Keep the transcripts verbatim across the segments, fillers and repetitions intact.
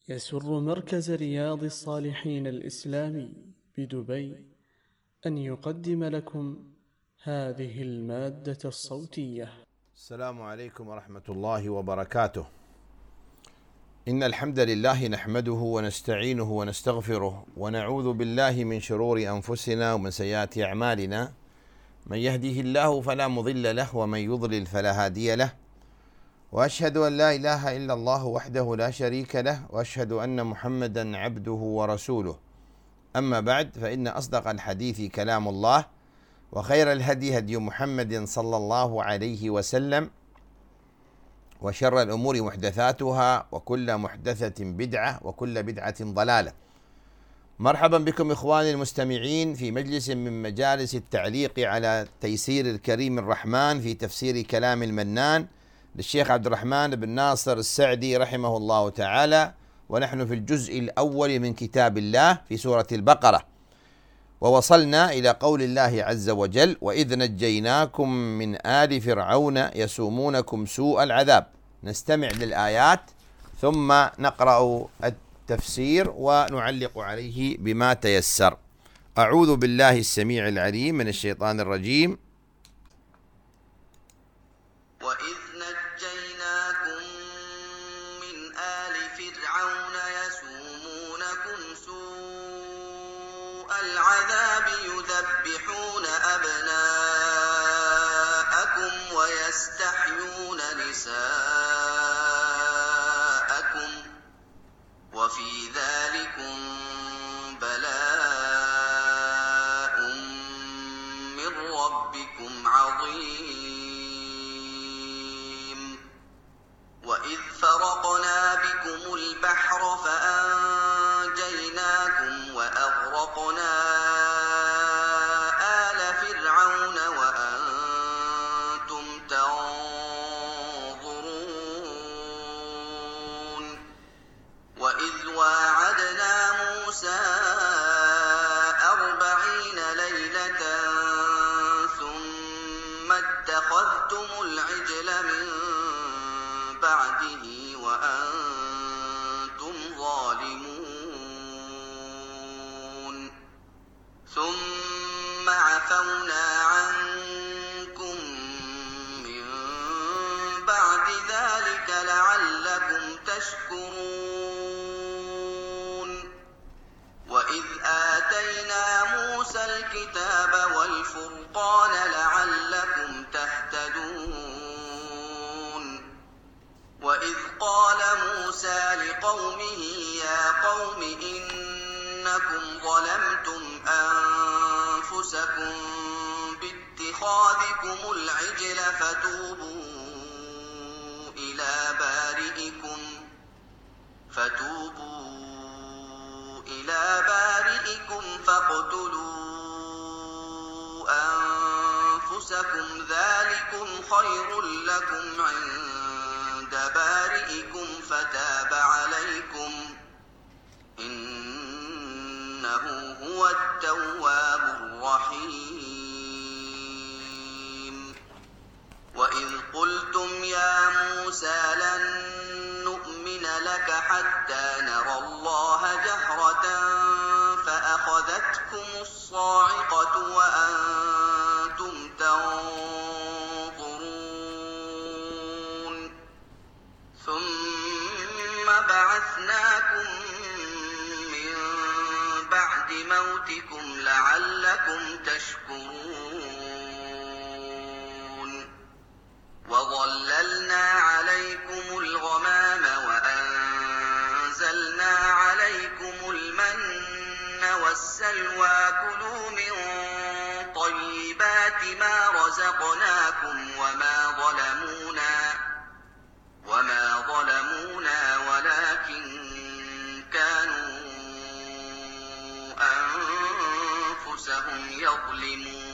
يسر مركز رياض الصالحين الإسلامي بدبي أن يقدم لكم هذه المادة الصوتية. السلام عليكم ورحمة الله وبركاته. إن الحمد لله نحمده ونستعينه ونستغفره ونعوذ بالله من شرور أنفسنا ومن سيئات أعمالنا، من يهده الله فلا مضل له ومن يضلل فلا هادي له، وأشهد أن لا إله إلا الله وحده لا شريك له، وأشهد أن محمدا عبده ورسوله. أما بعد، فإن أصدق الحديث كلام الله، وخير الهدي هدي محمد صلى الله عليه وسلم، وشر الأمور محدثاتها، وكل محدثة بدعة، وكل بدعة ضلالة. مرحبا بكم إخواني المستمعين في مجلس من مجالس التعليق على تيسير الكريم الرحمن في تفسير كلام المنان للشيخ عبد الرحمن بن ناصر السعدي رحمه الله تعالى، ونحن في الجزء الأول من كتاب الله في سورة البقرة، ووصلنا إلى قول الله عز وجل: وإذ نجيناكم من آل فرعون يسومونكم سوء العذاب. نستمع للآيات ثم نقرأ التفسير ونعلق عليه بما تيسر. أعوذ بالله السميع العليم من الشيطان الرجيم. وإذ نجيناكم من آل فرعون يسومونكم سوء العذاب يذبحون أبناءكم ويستحيون نساءكم وفي ذلكم بلاء من ربكم عظيم. وإذ فرقنا بكم البحر فأنجيناكم وأغرقنا آل فرعون وأنتم تنظرون. وإذ واعدنا موسى أربعين ليلة ثم اتخذتم العجل من بعده وأنتم ظالمون. ثم عفونا عنكم من بعد ذلك لعلكم تشكرون. وإذ آتينا موسى الكتاب والفرقان لعلكم تهتدون. وإذ قال موسى لقومه يا قوم إنكم ظلمتم أنفسكم باتخاذكم العجل فتوبوا إلى بارئكم فتوبوا إلى بارئكم فاقتلوا أنفسكم ذلكم خير لكم عند بارئكم فتاب عليكم إنه هو التواب الرحيم. وإذ قلتم يا موسى لن نؤمن لك حتى نرى الله جهرة فأخذتكم الصاعقة وأنتم تنظرون. ثم بعثناكم من بعد موتكم لعلكم تشكرون. وظللنا عليكم الغمام وأنزلنا عليكم المن والسلوى كلوا من طيبات ما رزقناكم وما ظلمونا وما ظلمونا ولكن كانوا أنفسهم يظلمون.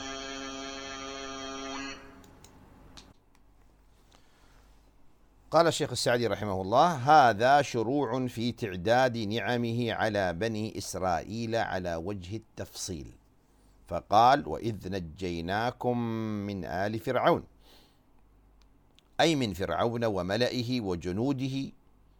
قال الشيخ السعدي رحمه الله: هذا شروع في تعداد نعمه على بني إسرائيل على وجه التفصيل، فقال: وإذ نجيناكم من آل فرعون، أي من فرعون وملئه وجنوده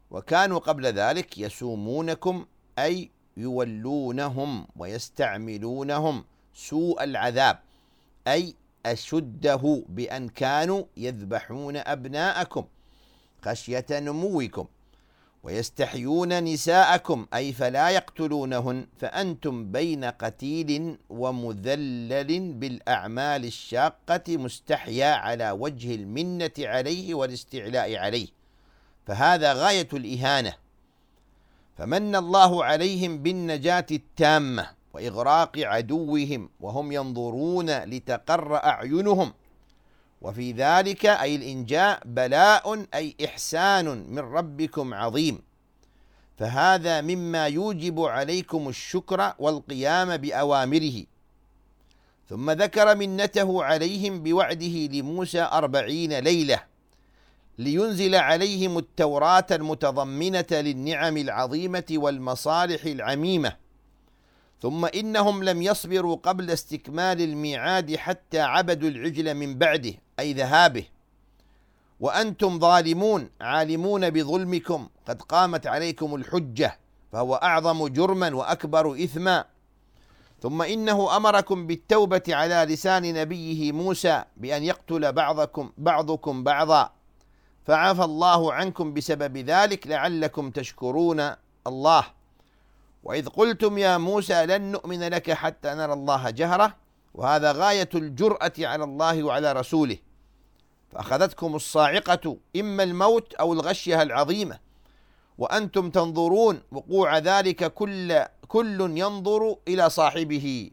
وكانوا قبل ذلك يسومونكم أي يولونهم ويستعملونهم سوء العذاب، أي أشده بأن كانوا يذبحون أبناءكم خشية نموكم ويستحيون نساءكم، أي فلا يقتلونهن، فأنتم بين قتيل ومذلل بالأعمال الشاقة مستحيا على وجه المنة عليه والاستعلاء عليه، فهذا غاية الإهانة. فمن الله عليهم بالنجاة التامة وإغراق عدوهم وهم ينظرون لتقر أعينهم، وفي ذلك أي الإنجاء بلاء أي إحسان من ربكم عظيم، فهذا مما يوجب عليكم الشكر والقيام بأوامره. ثم ذكر منته عليهم بوعده لموسى أربعين ليلة لينزل عليهم التوراة المتضمنة للنعم العظيمة والمصالح العميمة. ثم إنهم لم يصبروا قبل استكمال الميعاد حتى عبدوا العجل من بعده أي ذهابه، وأنتم ظالمون عالمون بظلمكم، قد قامت عليكم الحجة، فهو أعظم جرما وأكبر إثما. ثم إنه أمركم بالتوبة على لسان نبيه موسى بأن يقتل بعضكم بعضكم بعضا، فعفى الله عنكم بسبب ذلك لعلكم تشكرون الله. وإذ قلتم يا موسى لن نؤمن لك حتى نرى الله جهرة، وهذا غاية الجرأة على الله وعلى رسوله، فأخذتكم الصاعقة إما الموت أو الغشية العظيمة وأنتم تنظرون وقوع ذلك، كل, كل ينظر إلى صاحبه.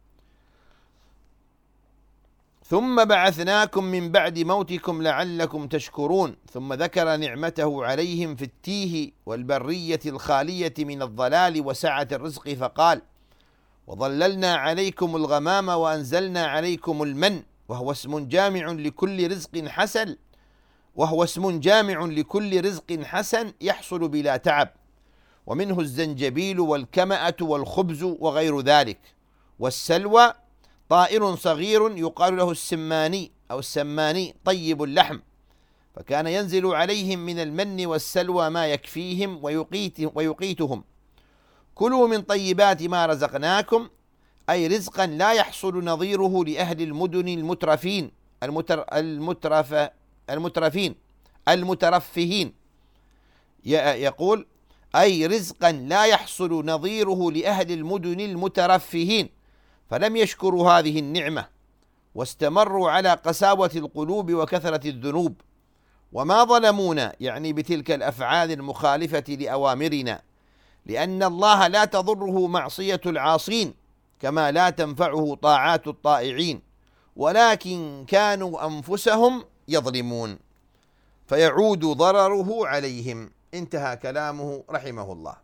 ثم بعثناكم من بعد موتكم لعلكم تشكرون. ثم ذكر نعمته عليهم في التيه والبرية الخالية من الضلال وسعة الرزق، فقال وظللنا عليكم الغمام وأنزلنا عليكم المن، وهو اسم جامع لكل رزق حسن وهو اسم جامع لكل رزق حسن يحصل بلا تعب، ومنه الزنجبيل والكمأة والخبز وغير ذلك. والسلوى طائر صغير يقال له السماني أو السماني طيب اللحم، فكان ينزل عليهم من المن والسلوى ما يكفيهم ويقيتهم. كلوا من طيبات ما رزقناكم، أي رزقا لا يحصل نظيره لأهل المدن المترفين المتر المترف المترفين المترفهين، يقول أي رزقا لا يحصل نظيره لأهل المدن المترفهين، فلم يشكروا هذه النعمة واستمروا على قساوة القلوب وكثرة الذنوب. وما ظلمونا يعني بتلك الأفعال المخالفة لأوامرنا، لأن الله لا تضره معصية العاصين كما لا تنفعه طاعات الطائعين، ولكن كانوا أنفسهم يظلمون، فيعود ضرره عليهم. انتهى كلامه رحمه الله.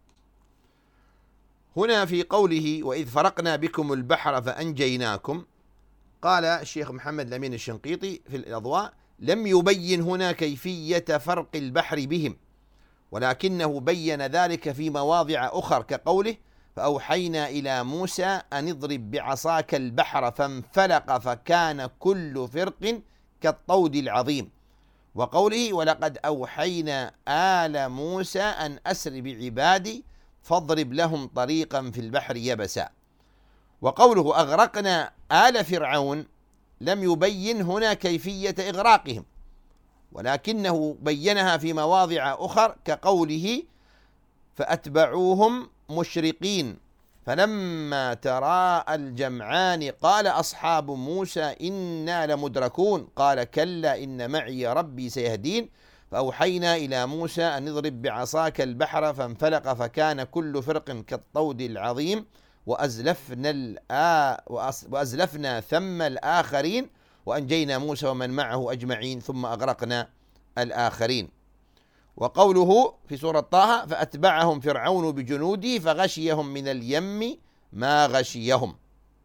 هنا في قوله وإذ فرقنا بكم البحر فأنجيناكم، قال الشيخ محمد الأمين الشنقيطي في الأضواء لم يبين هنا كيفية فرق البحر بهم، ولكنه بين ذلك في مواضع أخر كقوله فأوحينا إلى موسى أن اضرب بعصاك البحر فانفلق فكان كل فرق كالطود العظيم، وقوله ولقد أوحينا آل موسى أن أسر بعبادي فاضرب لهم طريقا في البحر يبسا. وقوله أغرقنا آل فرعون لم يبين هنا كيفية إغراقهم، ولكنه بينها في مواضع أخر كقوله فأتبعوهم مشرقين فلما تراءى الجمعان قال أصحاب موسى إنا لمدركون قال كلا إن معي ربي سيهدين فأوحينا إلى موسى أن اضرب بعصاك البحر فانفلق فكان كل فرق كالطود العظيم وأزلفنا, الآ وأزلفنا ثم الآخرين وأنجينا موسى ومن معه أجمعين ثم أغرقنا الآخرين. وقوله في سورة طه فأتبعهم فرعون بجنوده فغشيهم من اليم ما غشيهم.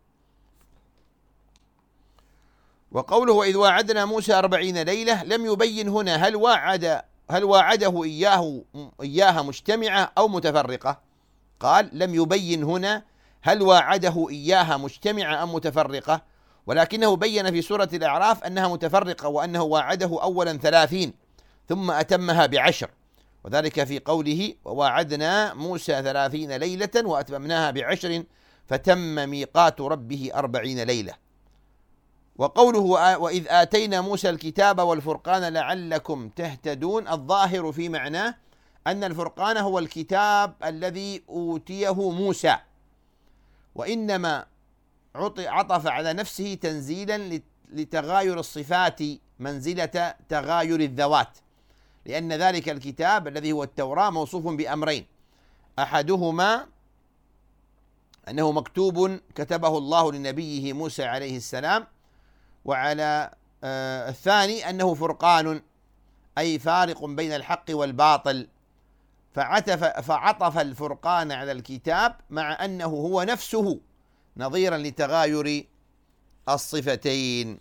وقوله وإذ واعدنا موسى أربعين ليلة لم يبين هنا هل واعد هل واعده إياه إياها مجتمعة أو متفرقة. قال لم يبين هنا هل واعده إياها مجتمعة أم متفرقة، ولكنه بين في سورة الأعراف أنها متفرقة وأنه واعده أولا ثلاثين ثم أتمها بعشر، وذلك في قوله وواعدنا موسى ثلاثين ليلة وأتممناها بعشر فتم ميقات ربه أربعين ليلة. وقوله وإذ آتينا موسى الكتاب والفرقان لعلكم تهتدون، الظاهر في معناه أن الفرقان هو الكتاب الذي أوتيه موسى، وإنما عطف على نفسه تنزيلا لتغاير الصفات منزلة تغاير الذوات، لأن ذلك الكتاب الذي هو التوراة موصوف بأمرين، أحدهما أنه مكتوب كتبه الله لنبيه موسى عليه السلام، وعلى آه الثاني أنه فرقان أي فارق بين الحق والباطل، فعطف, فعطف الفرقان على الكتاب مع أنه هو نفسه نظيرا لتغاير الصفتين.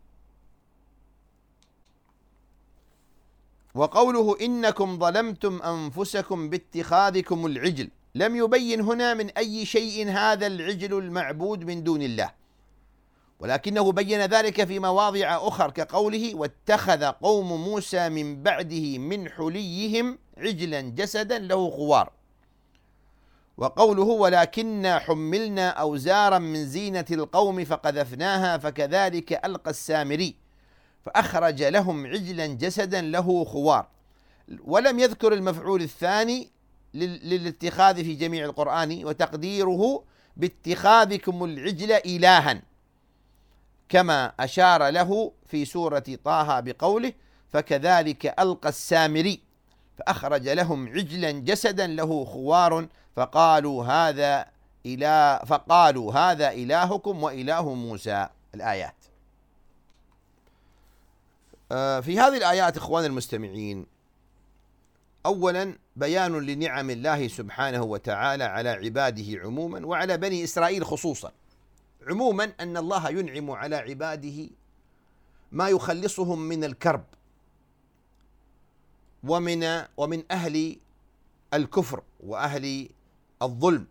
وقوله إنكم ظلمتم أنفسكم باتخاذكم العجل، لم يبين هنا من أي شيء هذا العجل المعبود من دون الله، ولكنه بين ذلك في مواضع أخرى كقوله واتخذ قوم موسى من بعده من حليهم عجلا جسدا له خوار. وقوله ولكننا حملنا أوزارا من زينة القوم فقذفناها فكذلك ألقى السامري فأخرج لهم عجلا جسدا له خوار. ولم يذكر المفعول الثاني للاتخاذ في جميع القرآن، وتقديره باتخاذكم العجل إلها، كما أشار له في سورة طه بقوله فكذلك ألقى السامري فأخرج لهم عجلا جسدا له خوار فقالوا هذا إله فقالوا هذا إلهكم وإله موسى. الآيات. في هذه الآيات إخوان المستمعين، أولا بيان لنعم الله سبحانه وتعالى على عباده عموما وعلى بني إسرائيل خصوصا. عموما أن الله ينعم على عباده ما يخلصهم من الكرب ومن ومن أهل الكفر وأهل الظلم،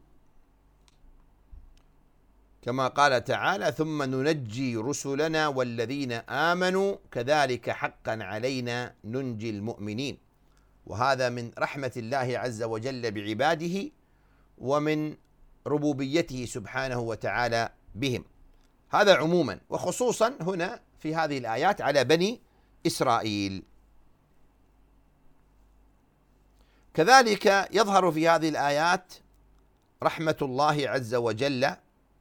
كما قال تعالى ثم ننجي رسلنا والذين آمنوا كذلك حقا علينا ننجي المؤمنين. وهذا من رحمة الله عز وجل بعباده ومن ربوبيته سبحانه وتعالى بهم، هذا عموما، وخصوصا هنا في هذه الآيات على بني إسرائيل. كذلك يظهر في هذه الآيات رحمة الله عز وجل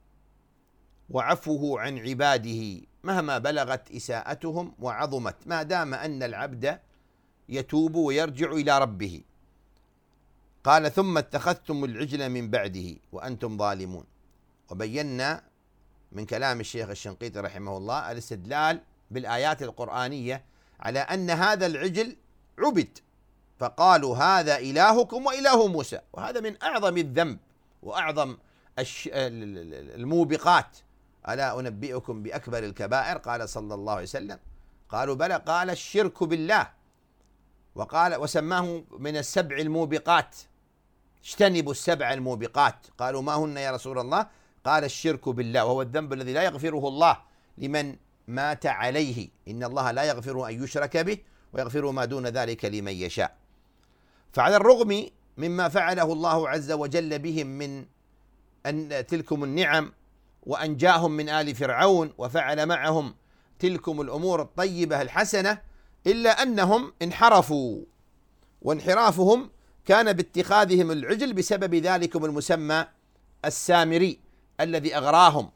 وعفوه عن عباده مهما بلغت إساءتهم وعظمت، ما دام أن العبد يتوب ويرجع إلى ربه. قال ثم اتخذتم العجل من بعده وأنتم ظالمون. وبينا من كلام الشيخ الشنقيطي رحمه الله الاستدلال بالآيات القرآنية على أن هذا العجل عبد، فقالوا هذا إلهكم وإله موسى، وهذا من أعظم الذنب وأعظم الموبقات. ألا أنبئكم بأكبر الكبائر؟ قال صلى الله عليه وسلم قالوا بلى، قال الشرك بالله، وقال وسماه من السبع الموبقات، اجتنبوا السبع الموبقات. قالوا ما هن يا رسول الله؟ قال الشرك بالله، وهو الذنب الذي لا يغفره الله لمن مات عليه، إن الله لا يغفر أن يشرك به ويغفر ما دون ذلك لمن يشاء. فعلى الرغم مما فعله الله عز وجل بهم من أن تلكم النعم وأنجاهم من آل فرعون وفعل معهم تلكم الأمور الطيبة الحسنة، إلا أنهم انحرفوا، وانحرافهم كان باتخاذهم العجل بسبب ذلكم المسمى السامري الذي أغراهم،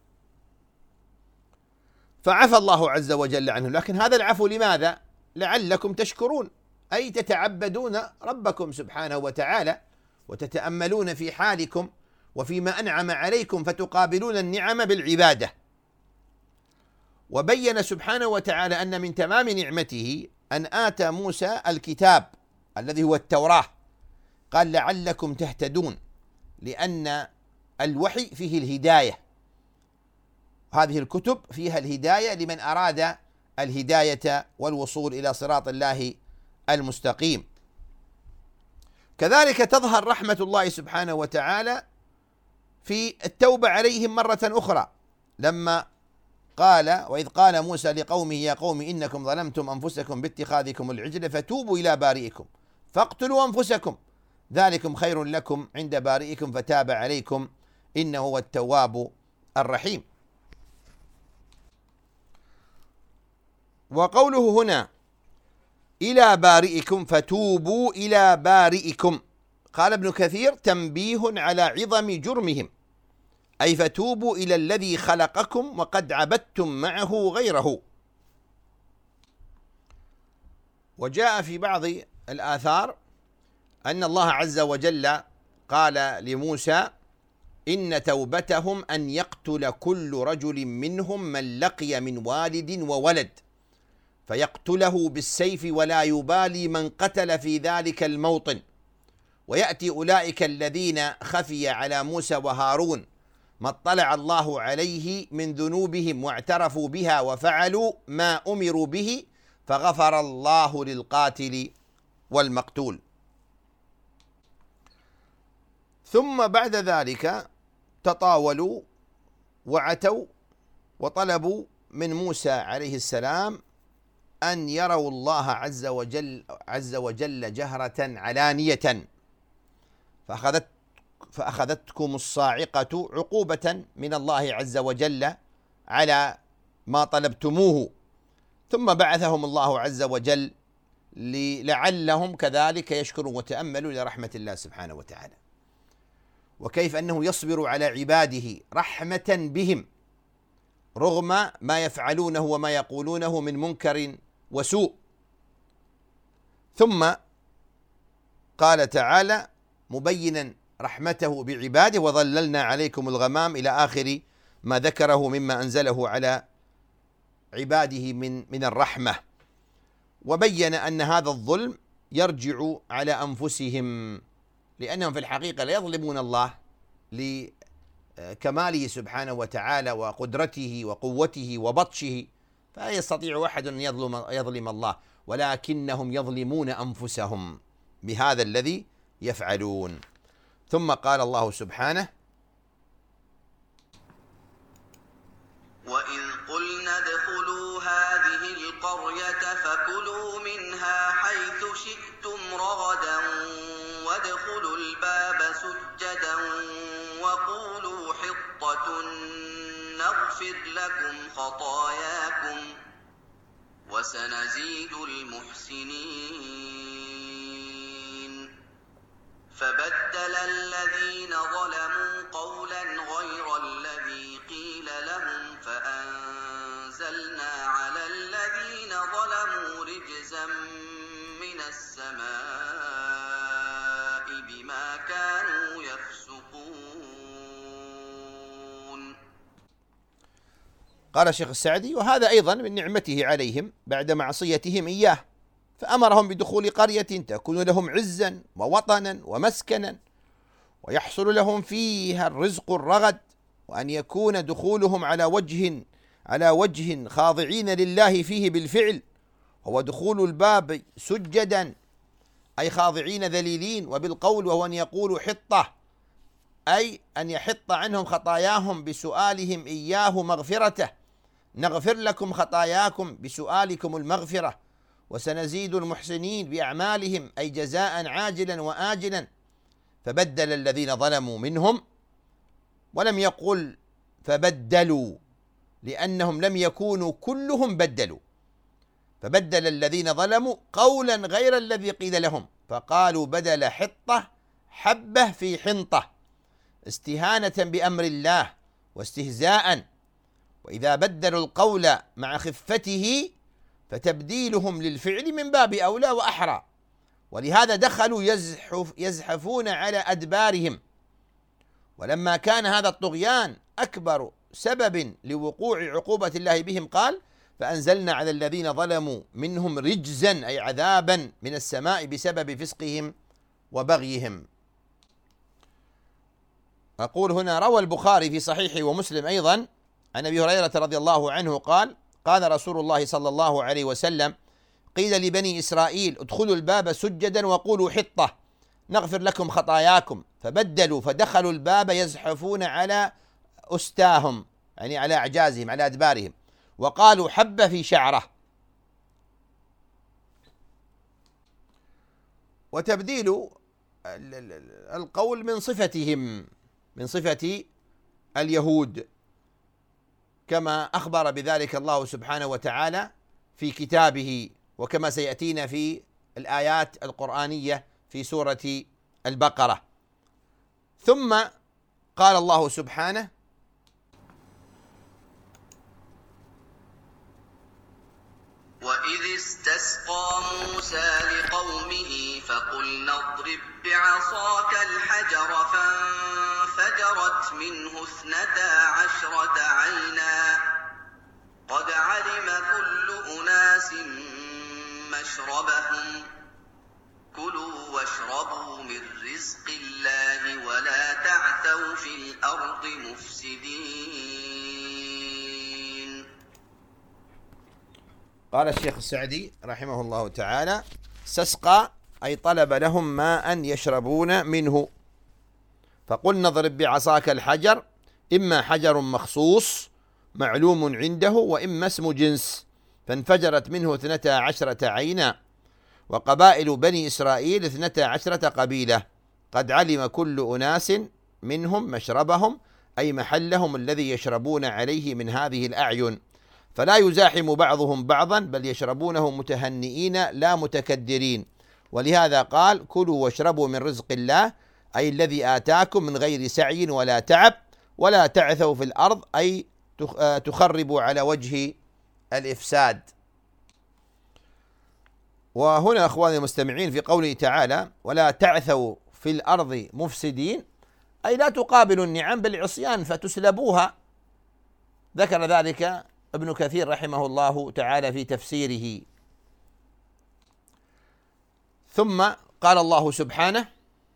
فعفى الله عز وجل عنه. لكن هذا العفو لماذا؟ لعلكم تشكرون، أي تتعبدون ربكم سبحانه وتعالى وتتأملون في حالكم وفيما أنعم عليكم فتقابلون النعم بالعبادة. وبين سبحانه وتعالى أن من تمام نعمته أن آتى موسى الكتاب الذي هو التوراة، قال لعلكم تهتدون، لأن الوحي فيه الهداية، هذه الكتب فيها الهداية لمن أراد الهداية والوصول إلى صراط الله المستقيم. كذلك تظهر رحمة الله سبحانه وتعالى في التوبة عليهم مرة أخرى، لما قال وإذ قال موسى لقومه يا قوم إنكم ظلمتم أنفسكم باتخاذكم العجل فتوبوا إلى بارئكم فاقتلوا أنفسكم ذلكم خير لكم عند بارئكم فتاب عليكم إنه هو التواب الرحيم. وقوله هنا إلى بارئكم فتوبوا إلى بارئكم، قال ابن كثير تنبيه على عظم جرمهم، أي فتوبوا إلى الذي خلقكم وقد عبدتم معه غيره. وجاء في بعض الآثار أن الله عز وجل قال لموسى إن توبتهم أن يقتل كل رجل منهم من لقي من والد وولد فيقتله بالسيف ولا يبالي من قتل في ذلك الموطن، ويأتي أولئك الذين خفي على موسى وهارون ما اطلع الله عليه من ذنوبهم واعترفوا بها وفعلوا ما أمروا به فغفر الله للقاتل والمقتول. ثم بعد ذلك تطاولوا وعتوا وطلبوا من موسى عليه السلام أن يروا الله عز وجل عز وجل جهرة علانية، فأخذت فأخذتكم الصاعقة عقوبة من الله عز وجل على ما طلبتموه، ثم بعثهم الله عز وجل لعلهم كذلك يشكروا وتأملوا لرحمة الله سبحانه وتعالى، وكيف أنه يصبر على عباده رحمة بهم رغم ما يفعلونه وما يقولونه من منكر وسوء. ثم قال تعالى مبينا رحمته بعباده وظللنا عليكم الغمام إلى آخر ما ذكره مما أنزله على عباده من من الرحمة، وبين أن هذا الظلم يرجع على أنفسهم لأنهم في الحقيقة لا يظلمون الله لكماله سبحانه وتعالى وقدرته وقوته وبطشه، فلا يستطيع أحد أن يظلم, يظلم الله، ولكنهم يظلمون أنفسهم بهذا الذي يفعلون. ثم قال الله سبحانه وإذ قلنا ادخلوا هذه القرية فكلوا منها حيث شئتم رغدا وادخلوا الباب سجدا وقولوا حطة نغفر لكم خطاياكم وسنزيد المحسنين. فبدل الذين ظلموا قولا غير الذي قيل لهم فأنزلنا على الذين ظلموا رجزا من السماء بما كانوا يفسقون. قال الشيخ السعدي وهذا أيضا من نعمته عليهم بعد معصيتهم إياه، فأمرهم بدخول قرية تكون لهم عزا ووطنا ومسكنا ويحصل لهم فيها الرزق الرغد، وأن يكون دخولهم على وجه على وجه خاضعين لله فيه بالفعل، هو دخول الباب سجدا أي خاضعين ذليلين، وبالقول وهو أن يقولوا حطة أي أن يحط عنهم خطاياهم بسؤالهم إياه مغفرته، نغفر لكم خطاياكم بسؤالكم المغفرة، وسنزيد المحسنين بأعمالهم أي جزاء عاجلا وآجلا. فبدل الذين ظلموا منهم، ولم يقل فبدلوا لأنهم لم يكونوا كلهم بدلوا، فبدل الذين ظلموا قولا غير الذي قيل لهم فقالوا بدل حطة حبة في حنطة استهانة بأمر الله واستهزاء، وإذا بدلوا القول مع خفته فتبديلهم للفعل من باب أولى وأحرى، ولهذا دخلوا يزحف يزحفون على أدبارهم. ولما كان هذا الطغيان أكبر سبب لوقوع عقوبة الله بهم قال فأنزلنا على الذين ظلموا منهم رجزا أي عذابا من السماء بسبب فسقهم وبغيهم. أقول هنا روى البخاري في صحيحه ومسلم أيضا عن أبي هريرة رضي الله عنه قال قال رسول الله صلى الله عليه وسلم قيل لبني إسرائيل ادخلوا الباب سجدا وقولوا حطة نغفر لكم خطاياكم، فبدلوا فدخلوا الباب يزحفون على أستاهم يعني على أعجازهم على أدبارهم، وقالوا حبة في شعره. وتبديل القول من صفتهم، من صفة اليهود، كما أخبر بذلك الله سبحانه وتعالى في كتابه، وكما سيأتينا في الآيات القرآنية في سورة البقرة. ثم قال الله سبحانه: وإذ استسقى موسى لقومه فقلنا اضرب بعصاك الحجر فانفجرت منه اثنتا عشرة عينا قد علم كل أناس مشربهم كلوا واشربوا من رزق الله ولا تعثوا في الأرض مفسدين. قال الشيخ السعدي رحمه الله تعالى: استسقى أي طلب لهم ماء يشربون منه، فقلنا اضرب بعصاك الحجر، إما حجر مخصوص معلوم عنده وإما اسم جنس، فانفجرت منه اثنتا عشرة عينا، وقبائل بني إسرائيل اثنتا عشرة قبيلة، قد علم كل أناس منهم مشربهم، أي محلهم الذي يشربون عليه من هذه الأعين، فلا يزاحم بعضهم بعضا بل يشربونه متهنئين لا متكدرين. ولهذا قال: كلوا واشربوا من رزق الله، أي الذي آتاكم من غير سعي ولا تعب، ولا تعثوا في الأرض، أي تخربوا على وجه الإفساد. وهنا أخواني المستمعين في قوله تعالى: ولا تعثوا في الأرض مفسدين، أي لا تقابلوا النعم بالعصيان فتسلبوها. ذكر ذلك ابن كثير رحمه الله تعالى في تفسيره. ثم قال الله سبحانه: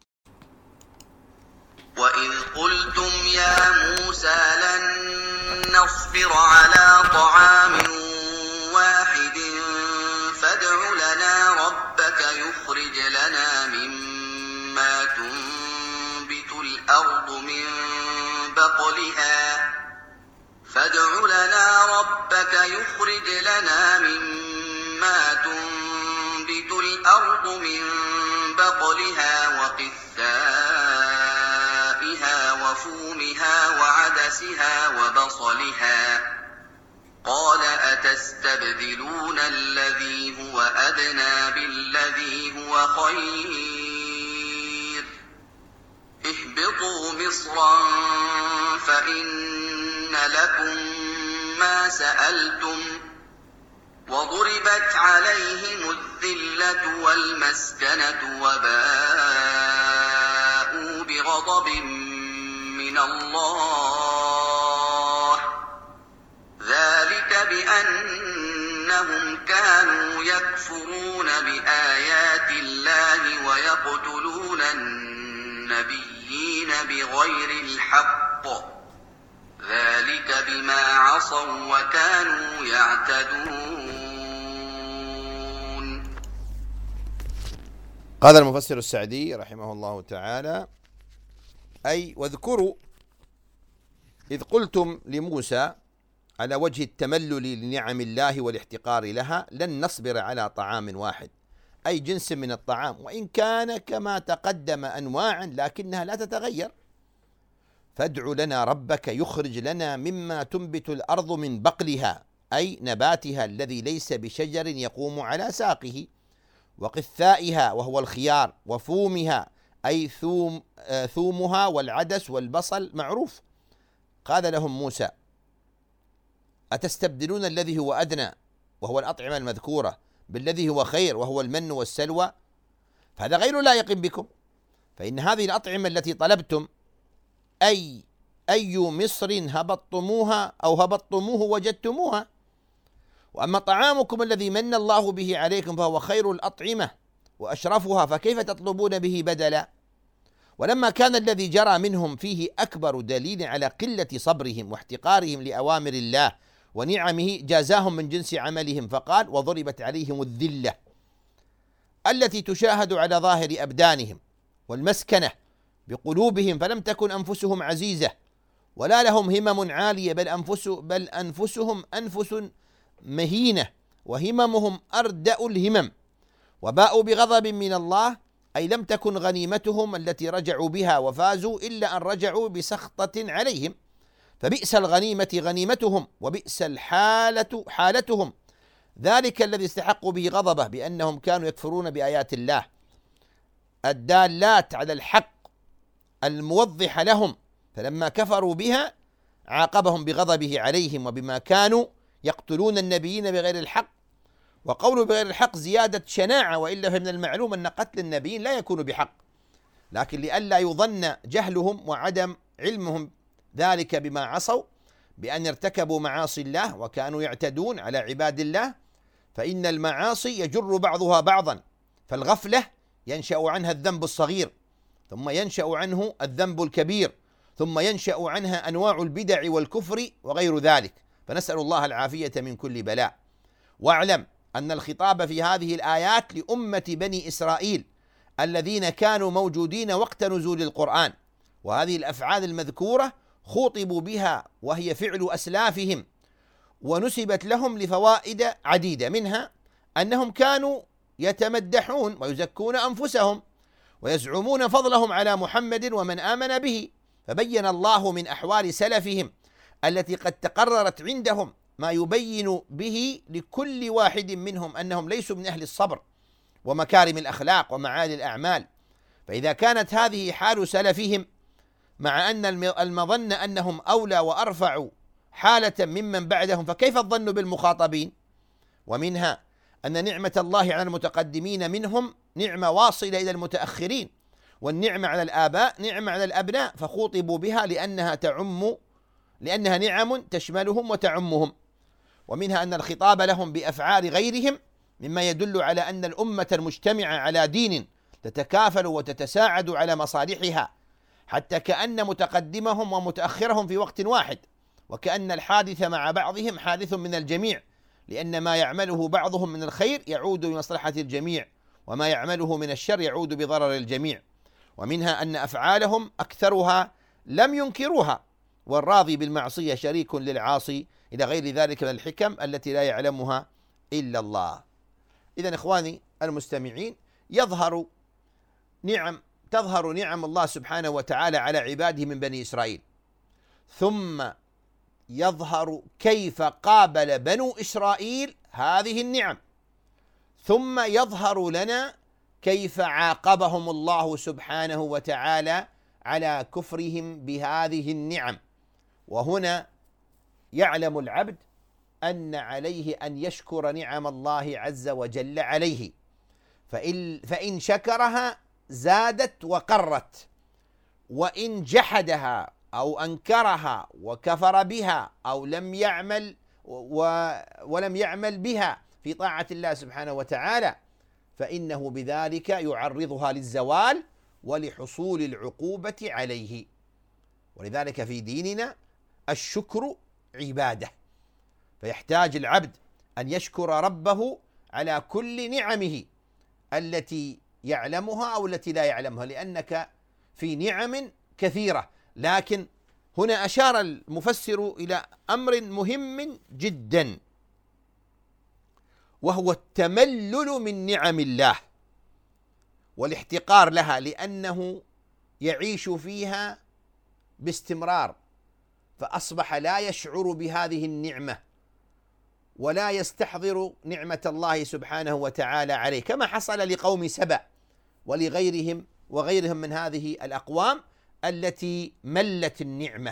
وإذ قلتم يا موسى لن نصبر على طعام واحد فادع لنا ربك يخرج لنا مما تنبت الأرض من بقلها فادع لنا ربك يخرج لنا مما تنبت الأرض من بقلها وقثائها وفومها وعدسها وبصلها قال أتستبدلون الذي هو أدنى بالذي هو خير اهبطوا مصرا فإن لكم ما سألتم وضربت عليهم الذلة والمسكنة وباءوا بغضب من الله ذلك بأنهم كانوا يكفرون بآيات الله ويقتلون النبيين بغير الحق ذلك بما عصوا وكانوا يعتدون. قال المفسر السعدي رحمه الله تعالى: أي واذكروا إذ قلتم لموسى على وجه التملل لنعم الله والاحتقار لها: لن نصبر على طعام واحد، أي جنس من الطعام، وإن كان كما تقدم أنواعا لكنها لا تتغير. فادع لنا ربك يخرج لنا مما تنبت الأرض من بقلها، أي نباتها الذي ليس بشجر يقوم على ساقه، وقثائها وهو الخيار، وفومها أي ثوم ثومها والعدس والبصل معروف. قال لهم موسى: أتستبدلون الذي هو أدنى وهو الأطعمة المذكورة بالذي هو خير وهو المن والسلوى؟ فهذا غير لائق بكم، فإن هذه الأطعمة التي طلبتم أي أي مصر هبطتموها أو هبطتموه وجدتموها، وأما طعامكم الذي من الله به عليكم فهو خير الأطعمة وأشرفها، فكيف تطلبون به بدلا؟ ولما كان الذي جرى منهم فيه أكبر دليل على قلة صبرهم واحتقارهم لأوامر الله ونعمه جازاهم من جنس عملهم، فقال: وضربت عليهم الذلة التي تشاهد على ظاهر أبدانهم، والمسكنة بقلوبهم، فلم تكن أنفسهم عزيزة ولا لهم همم عالية، بل, أنفس بل أنفسهم أنفس مهينة وهممهم أردأ الهمم، وباءوا بغضب من الله أي لم تكن غنيمتهم التي رجعوا بها وفازوا إلا أن رجعوا بسخطة عليهم، فبئس الغنيمة غنيمتهم وبئس الحالة حالتهم، ذلك الذي استحقوا به غضبه بأنهم كانوا يكفرون بآيات الله الدالات على الحق الموضحة لهم، فلما كفروا بها عاقبهم بغضبه عليهم وبما كانوا يقتلون النبيين بغير الحق. وقوله بغير الحق زيادة شناعة، وإلا فمن المعلوم أن قتل النبيين لا يكون بحق، لكن لئلا يظن جهلهم وعدم علمهم ذلك بما عصوا بأن ارتكبوا معاصي الله وكانوا يعتدون على عباد الله، فإن المعاصي يجر بعضها بعضا، فالغفلة ينشأ عنها الذنب الصغير، ثم ينشأ عنه الذنب الكبير، ثم ينشأ عنها أنواع البدع والكفر وغير ذلك، فنسأل الله العافية من كل بلاء. واعلم أن الخطاب في هذه الآيات لأمة بني إسرائيل الذين كانوا موجودين وقت نزول القرآن، وهذه الأفعال المذكورة خوطبوا بها وهي فعل أسلافهم، ونسبت لهم لفوائد عديدة، منها أنهم كانوا يتمدحون ويزكون أنفسهم ويزعمون فضلهم على محمد ومن آمن به، فبين الله من أحوال سلفهم التي قد تقررت عندهم ما يبين به لكل واحد منهم أنهم ليسوا من أهل الصبر ومكارم الأخلاق ومعالي الأعمال. فإذا كانت هذه حال سلفهم، مع أن المظن أنهم أولى وأرفع حالة ممن بعدهم، فكيف الظن بالمخاطبين؟ ومنها أن نعمة الله على المتقدمين منهم نعمة واصلة إلى المتأخرين، والنعمة على الآباء نعمة على الأبناء، فخوطبوا بها لأنها تعم لأنها نعم تشملهم وتعمهم. ومنها أن الخطاب لهم بأفعال غيرهم مما يدل على أن الأمة المجتمعة على دين تتكافل وتتساعد على مصالحها، حتى كأن متقدمهم ومتأخرهم في وقت واحد، وكأن الحادث مع بعضهم حادث من الجميع، لأن ما يعمله بعضهم من الخير يعود بمصلحة الجميع، وما يعمله من الشر يعود بضرر الجميع. ومنها أن أفعالهم أكثرها لم ينكروها، والراضي بالمعصية شريك للعاصي، إلى غير ذلك من الحكم التي لا يعلمها إلا الله. إذن إخواني المستمعين، يظهر نعم تظهر نعم الله سبحانه وتعالى على عباده من بني إسرائيل، ثم يظهر كيف قابل بنو إسرائيل هذه النعم، ثم يظهر لنا كيف عاقبهم الله سبحانه وتعالى على كفرهم بهذه النعم. وهنا يعلم العبد أن عليه أن يشكر نعم الله عز وجل عليه، فإن, فإن شكرها زادت وقرت، وإن جحدها أو أنكرها وكفر بها أو لم يعمل ولم يعمل بها في طاعة الله سبحانه وتعالى، فإنه بذلك يعرضها للزوال ولحصول العقوبة عليه. ولذلك في ديننا الشكر عبادة، فيحتاج العبد أن يشكر ربه على كل نعمه التي يعلمها أو التي لا يعلمها، لأنك في نعم كثيرة. لكن هنا أشار المفسر إلى أمر مهم جدا، وهو التملل من نعم الله والاحتقار لها، لأنه يعيش فيها باستمرار، فأصبح لا يشعر بهذه النعمة ولا يستحضر نعمة الله سبحانه وتعالى عليه، كما حصل لقوم سبأ ولغيرهم وغيرهم من هذه الأقوام التي ملت النعمة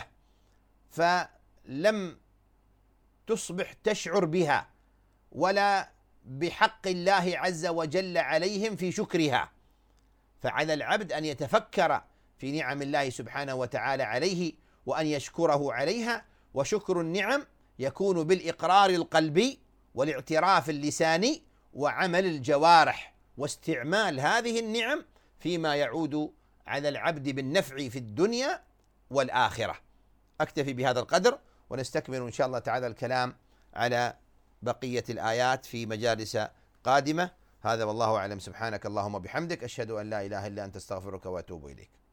فلم تصبح تشعر بها ولا بحق الله عز وجل عليهم في شكرها. فعلى العبد أن يتفكر في نعم الله سبحانه وتعالى عليه وأن يشكره عليها. وشكر النعم يكون بالإقرار القلبي والاعتراف اللساني وعمل الجوارح واستعمال هذه النعم فيما يعود على العبد بالنفع في الدنيا والآخرة. أكتفي بهذا القدر، ونستكمل إن شاء الله تعالى الكلام على بقية الآيات في مجالس قادمة. هذا والله أعلم. سبحانك اللهم وبحمدك، أشهد أن لا إله إلا أنت، استغفرك وأتوب إليك.